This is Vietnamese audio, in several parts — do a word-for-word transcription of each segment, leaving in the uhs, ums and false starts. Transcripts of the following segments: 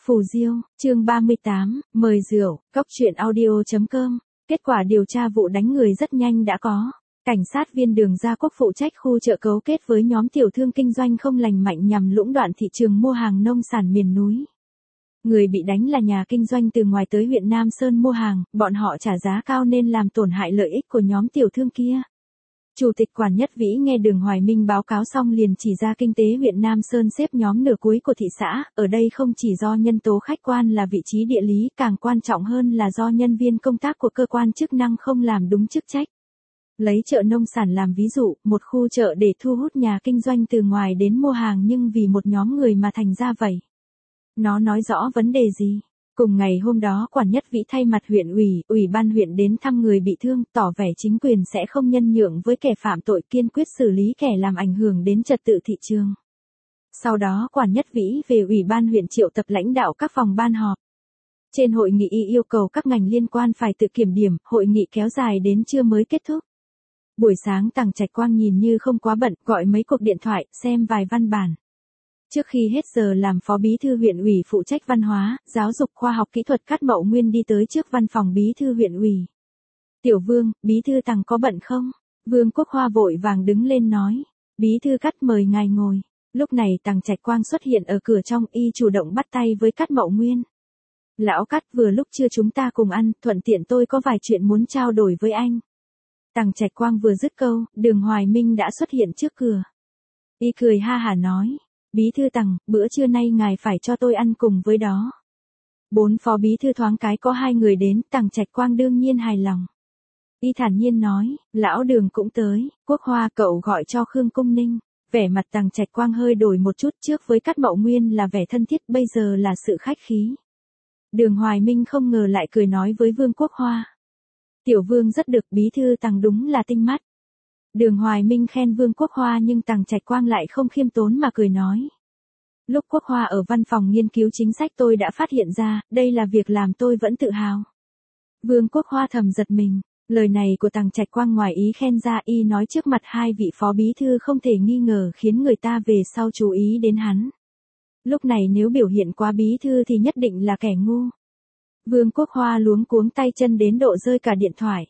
Phù Diêu, chương ba mươi tám, mời rượu, cốc truyện audio chấm com. Kết quả điều tra vụ đánh người rất nhanh đã có. Cảnh sát viên Đường Gia Quốc phụ trách khu chợ cấu kết với nhóm tiểu thương kinh doanh không lành mạnh nhằm lũng đoạn thị trường mua hàng nông sản miền núi. Người bị đánh là nhà kinh doanh từ ngoài tới huyện Nam Sơn mua hàng, bọn họ trả giá cao nên làm tổn hại lợi ích của nhóm tiểu thương kia. Chủ tịch Quản Nhất Vĩ nghe Đường Hoài Minh báo cáo xong liền chỉ ra kinh tế huyện Nam Sơn xếp nhóm nửa cuối của thị xã, ở đây không chỉ do nhân tố khách quan là vị trí địa lý, càng quan trọng hơn là do nhân viên công tác của cơ quan chức năng không làm đúng chức trách. Lấy chợ nông sản làm ví dụ, một khu chợ để thu hút nhà kinh doanh từ ngoài đến mua hàng nhưng vì một nhóm người mà thành ra vậy. Nó nói rõ vấn đề gì? Cùng ngày hôm đó Quản Nhất Vĩ thay mặt huyện ủy, ủy ban huyện đến thăm người bị thương, tỏ vẻ chính quyền sẽ không nhân nhượng với kẻ phạm tội, kiên quyết xử lý kẻ làm ảnh hưởng đến trật tự thị trường. Sau đó Quản Nhất Vĩ về ủy ban huyện triệu tập lãnh đạo các phòng ban họp. Trên hội nghị y yêu cầu các ngành liên quan phải tự kiểm điểm, hội nghị kéo dài đến trưa mới kết thúc. Buổi sáng Tằng Trạch Quang nhìn như không quá bận, gọi mấy cuộc điện thoại, xem vài văn bản. Trước khi hết giờ làm phó bí thư huyện ủy phụ trách văn hóa, giáo dục khoa học kỹ thuật Cát Mậu Nguyên đi tới trước văn phòng bí thư huyện ủy. Tiểu Vương, bí thư Tằng có bận không? Vương Quốc Hoa vội vàng đứng lên nói. Bí thư Cát mời ngài ngồi. Lúc này Tằng Trạch Quang xuất hiện ở cửa trong, y chủ động bắt tay với Cát Mậu Nguyên. Lão Cát, vừa lúc trưa chúng ta cùng ăn, thuận tiện tôi có vài chuyện muốn trao đổi với anh. Tằng Trạch Quang vừa dứt câu, Đường Hoài Minh đã xuất hiện trước cửa. Y cười ha hả nói. Bí thư Tằng, bữa trưa nay ngài phải cho tôi ăn cùng với đó. Bốn phó bí thư thoáng cái có hai người đến, Tằng Trạch Quang đương nhiên hài lòng. Y thản nhiên nói, lão Đường cũng tới, Quốc Hoa cậu gọi cho Khương Cung Ninh. Vẻ mặt Tằng Trạch Quang hơi đổi một chút, trước với Cát Mậu Nguyên là vẻ thân thiết, bây giờ là sự khách khí. Đường Hoài Minh không ngờ lại cười nói với Vương Quốc Hoa. Tiểu Vương rất được, bí thư Tằng đúng là tinh mắt. Đường Hoài Minh khen Vương Quốc Hoa nhưng Tằng Trạch Quang lại không khiêm tốn mà cười nói. Lúc Quốc Hoa ở văn phòng nghiên cứu chính sách tôi đã phát hiện ra, đây là việc làm tôi vẫn tự hào. Vương Quốc Hoa thầm giật mình, lời này của Tằng Trạch Quang ngoài ý khen ra, y nói trước mặt hai vị phó bí thư không thể nghi ngờ, khiến người ta về sau chú ý đến hắn. Lúc này nếu biểu hiện quá bí thư thì nhất định là kẻ ngu. Vương Quốc Hoa luống cuống tay chân đến độ rơi cả điện thoại.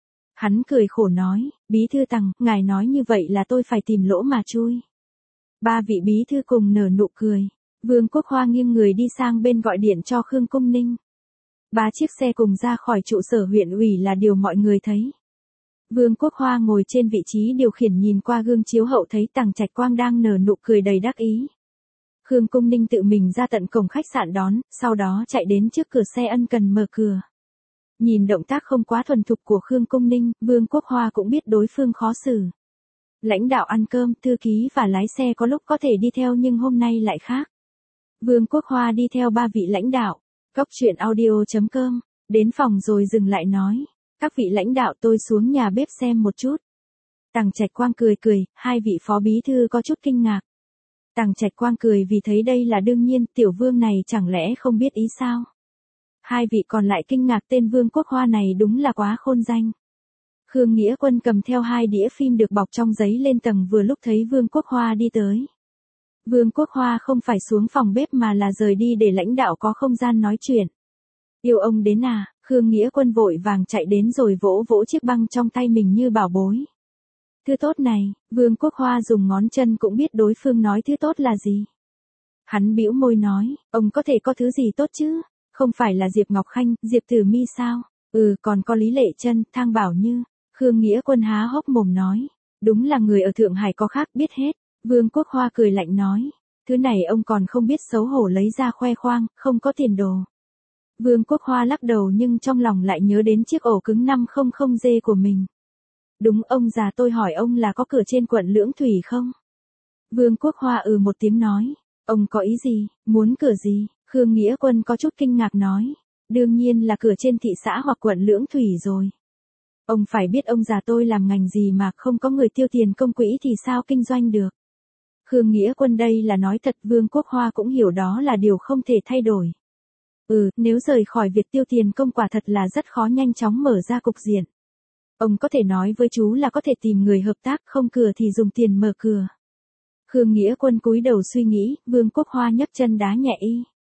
Hắn cười khổ nói, bí thư Tằng, ngài nói như vậy là tôi phải tìm lỗ mà chui. Ba vị bí thư cùng nở nụ cười. Vương Quốc Hoa nghiêng người đi sang bên gọi điện cho Khương Cung Ninh. Ba chiếc xe cùng ra khỏi trụ sở huyện ủy là điều mọi người thấy. Vương Quốc Hoa ngồi trên vị trí điều khiển nhìn qua gương chiếu hậu thấy Tằng Trạch Quang đang nở nụ cười đầy đắc ý. Khương Cung Ninh tự mình ra tận cổng khách sạn đón, sau đó chạy đến trước cửa xe ân cần mở cửa. Nhìn động tác không quá thuần thục của Khương Cung Ninh, Vương Quốc Hoa cũng biết đối phương khó xử. Lãnh đạo ăn cơm, thư ký và lái xe có lúc có thể đi theo nhưng hôm nay lại khác. Vương Quốc Hoa đi theo ba vị lãnh đạo. Cốc truyện audio chấm com. Đến phòng rồi dừng lại nói. Các vị lãnh đạo, tôi xuống nhà bếp xem một chút. Tằng Trạch Quang cười cười, hai vị phó bí thư có chút kinh ngạc. Tằng Trạch Quang cười vì thấy đây là đương nhiên, Tiểu Vương này chẳng lẽ không biết ý sao? Hai vị còn lại kinh ngạc, tên Vương Quốc Hoa này đúng là quá khôn danh. Khương Nghĩa Quân cầm theo hai đĩa phim được bọc trong giấy lên tầng vừa lúc thấy Vương Quốc Hoa đi tới. Vương Quốc Hoa không phải xuống phòng bếp mà là rời đi để lãnh đạo có không gian nói chuyện. Yêu ông đến à? Khương Nghĩa Quân vội vàng chạy đến rồi vỗ vỗ chiếc băng trong tay mình như bảo bối. Thứ tốt này, Vương Quốc Hoa dùng ngón chân cũng biết đối phương nói thứ tốt là gì. Hắn bĩu môi nói, ông có thể có thứ gì tốt chứ? Không phải là Diệp Ngọc Khanh, Diệp Tử Mi sao? Ừ, còn có Lý Lệ Chân, Thang Bảo Như. Khương Nghĩa Quân há hốc mồm nói. Đúng là người ở Thượng Hải có khác biết hết. Vương Quốc Hoa cười lạnh nói. Thứ này ông còn không biết xấu hổ lấy ra khoe khoang, không có tiền đồ. Vương Quốc Hoa lắc đầu nhưng trong lòng lại nhớ đến chiếc ổ cứng năm trăm G của mình. Đúng, ông già, tôi hỏi ông là có cửa trên quận Lưỡng Thủy không? Vương Quốc Hoa ừ một tiếng nói. Ông có ý gì, muốn cửa gì? Khương Nghĩa Quân có chút kinh ngạc nói. Đương nhiên là cửa trên thị xã hoặc quận Lưỡng Thủy rồi. Ông phải biết ông già tôi làm ngành gì mà không có người tiêu tiền công quỹ thì sao kinh doanh được. Khương Nghĩa Quân đây là nói thật, Vương Quốc Hoa cũng hiểu đó là điều không thể thay đổi. Ừ, nếu rời khỏi việc tiêu tiền công quả thật là rất khó nhanh chóng mở ra cục diện. Ông có thể nói với chú là có thể tìm người hợp tác, không cửa thì dùng tiền mở cửa. Khương Nghĩa Quân cúi đầu suy nghĩ, Vương Quốc Hoa nhấc chân đá nhẹ y.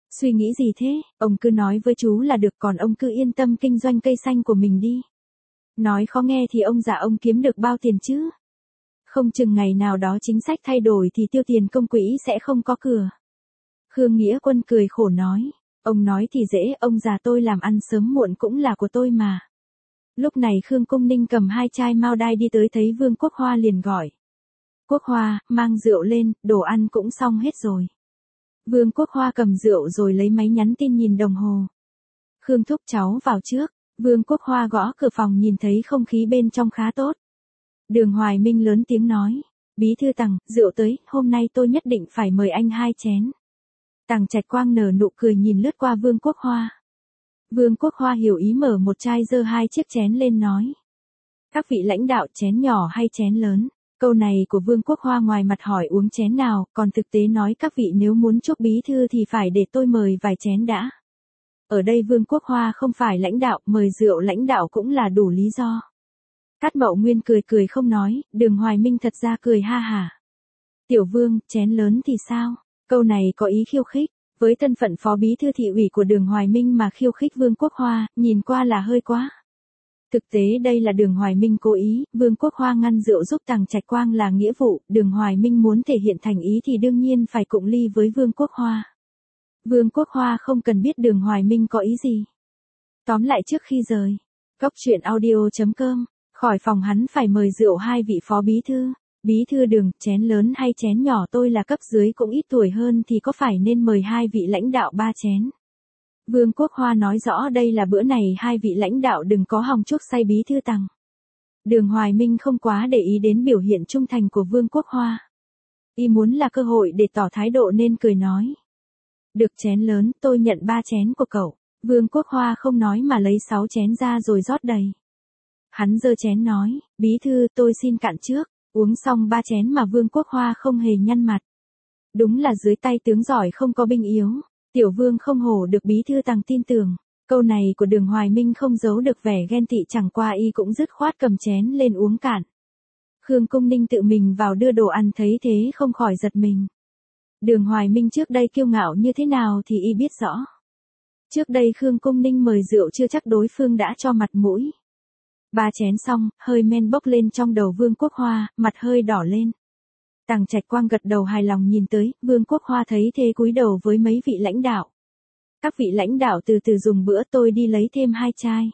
Suy nghĩ gì thế, ông cứ nói với chú là được, còn ông cứ yên tâm kinh doanh cây xanh của mình đi. Nói khó nghe thì ông già ông kiếm được bao tiền chứ? Không chừng ngày nào đó chính sách thay đổi thì tiêu tiền công quỹ sẽ không có cửa. Khương Nghĩa Quân cười khổ nói. Ông nói thì dễ, ông già tôi làm ăn sớm muộn cũng là của tôi mà. Lúc này Khương Cung Ninh cầm hai chai mao đai đi tới, thấy Vương Quốc Hoa liền gọi. Quốc Hoa, mang rượu lên, đồ ăn cũng xong hết rồi. Vương Quốc Hoa cầm rượu rồi lấy máy nhắn tin nhìn đồng hồ. Khương thúc cháu vào trước. Vương Quốc Hoa gõ cửa phòng, nhìn thấy không khí bên trong khá tốt. Đường Hoài Minh lớn tiếng nói. Bí thư Tằng, rượu tới, hôm nay tôi nhất định phải mời anh hai chén. Tằng Trạch Quang nở nụ cười nhìn lướt qua Vương Quốc Hoa. Vương Quốc Hoa hiểu ý mở một chai, giơ hai chiếc chén lên nói. Các vị lãnh đạo, chén nhỏ hay chén lớn? Câu này của Vương Quốc Hoa ngoài mặt hỏi uống chén nào, còn thực tế nói các vị nếu muốn chúc bí thư thì phải để tôi mời vài chén đã. Ở đây Vương Quốc Hoa không phải lãnh đạo, mời rượu lãnh đạo cũng là đủ lý do. Cát Mậu Nguyên cười cười không nói, Đường Hoài Minh thật ra cười ha hả. Tiểu Vương, chén lớn thì sao? Câu này có ý khiêu khích, với thân phận phó bí thư thị ủy của Đường Hoài Minh mà khiêu khích Vương Quốc Hoa, nhìn qua là hơi quá. Thực tế đây là Đường Hoài Minh cố ý, Vương Quốc Hoa ngăn rượu giúp Tằng Trạch Quang là nghĩa vụ, Đường Hoài Minh muốn thể hiện thành ý thì đương nhiên phải cụng ly với Vương Quốc Hoa. Vương Quốc Hoa không cần biết Đường Hoài Minh có ý gì. Tóm lại trước khi rời, Cốc truyện audio chấm com, khỏi phòng hắn phải mời rượu hai vị phó bí thư. Bí thư Đường, chén lớn hay chén nhỏ, tôi là cấp dưới cũng ít tuổi hơn thì có phải nên mời hai vị lãnh đạo ba chén. Vương Quốc Hoa nói rõ đây là bữa này hai vị lãnh đạo đừng có hòng chuốc say bí thư Tằng. Đường Hoài Minh không quá để ý đến biểu hiện trung thành của Vương Quốc Hoa. Y muốn là cơ hội để tỏ thái độ nên cười nói. Được, chén lớn, tôi nhận ba chén của cậu. Vương Quốc Hoa không nói mà lấy sáu chén ra rồi rót đầy. Hắn giơ chén nói, bí thư tôi xin cạn trước. Uống xong ba chén mà Vương Quốc Hoa không hề nhăn mặt. Đúng là dưới tay tướng giỏi không có binh yếu. Tiểu Vương không hổ được bí thư Tằng tin tưởng. Câu này của Đường Hoài Minh không giấu được vẻ ghen tị, chẳng qua y cũng dứt khoát cầm chén lên uống cạn. Khương Cung Ninh tự mình vào đưa đồ ăn thấy thế không khỏi giật mình. Đường Hoài Minh trước đây kiêu ngạo như thế nào thì y biết rõ. Trước đây Khương Cung Ninh mời rượu chưa chắc đối phương đã cho mặt mũi. Ba chén xong, hơi men bốc lên trong đầu Vương Quốc Hoa, mặt hơi đỏ lên. Tằng Trạch Quang gật đầu hài lòng nhìn tới, Vương Quốc Hoa thấy thế cúi đầu với mấy vị lãnh đạo. Các vị lãnh đạo từ từ dùng bữa, tôi đi lấy thêm hai chai.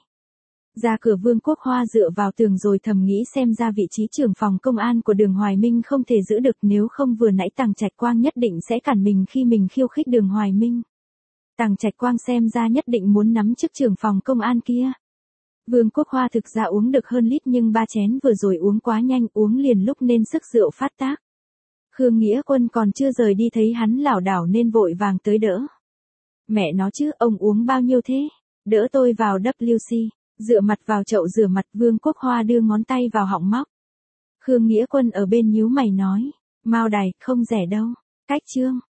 Ra cửa Vương Quốc Hoa dựa vào tường rồi thầm nghĩ xem ra vị trí trưởng phòng công an của Đường Hoài Minh không thể giữ được, nếu không vừa nãy Tằng Trạch Quang nhất định sẽ cản mình khi mình khiêu khích Đường Hoài Minh. Tằng Trạch Quang xem ra nhất định muốn nắm chức trưởng phòng công an kia. Vương Quốc Hoa thực ra uống được hơn lít nhưng ba chén vừa rồi uống quá nhanh, uống liền lúc nên sức rượu phát tác. Khương Nghĩa Quân còn chưa rời đi thấy hắn lảo đảo nên vội vàng tới đỡ. Mẹ nó chứ, ông uống bao nhiêu thế? Đỡ tôi vào W C, dựa mặt vào chậu rửa mặt. Vương Quốc Hoa đưa ngón tay vào họng móc. Khương Nghĩa Quân ở bên nhíu mày nói, Mao Đài, không rẻ đâu. Cách chương.